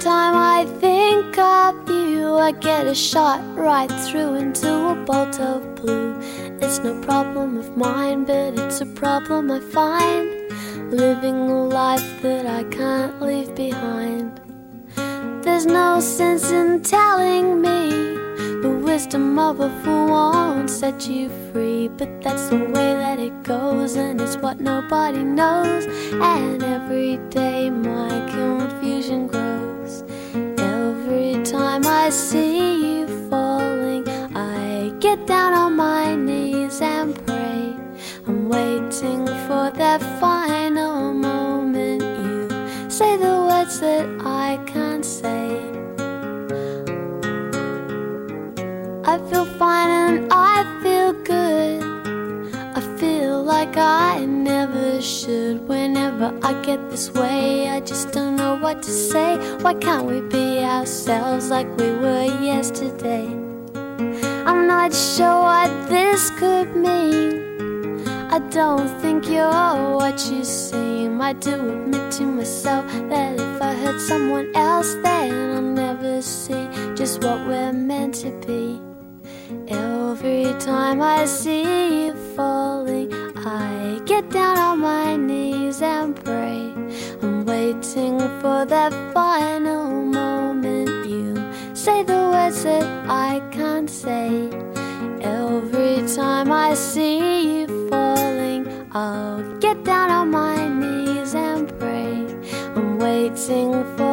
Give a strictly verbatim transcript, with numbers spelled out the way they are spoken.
time I think of you, I get a shot right through into a bolt of blue. It's no problem of mine, but it's a problem I find, living a life that I can't leave behind. There's no sense in telling me the wisdom of a fool won't set you free, but that's the way that it goes, and it's what nobody knows. And every day my confusion grows. Every time I see you falling, I get down on my knees and pray. I'm waiting for that final moment you say the words that I can't say. I feel fine and I feel good. I feel like I never should. Whenever I get this way, I just don't know what to say. Why can't we be ourselves like we were yesterday? I'm not sure what this could mean. I don't think you're what you seem. I do admit to myself that if I hurt someone else, then I'll never see just what we're meant to be. Every time I see you falling, I get down on my knees and pray. I'm waiting for that final moment you say the words that I can't say. Every time I see you falling, I'll get down on my knees and pray. I'm waiting for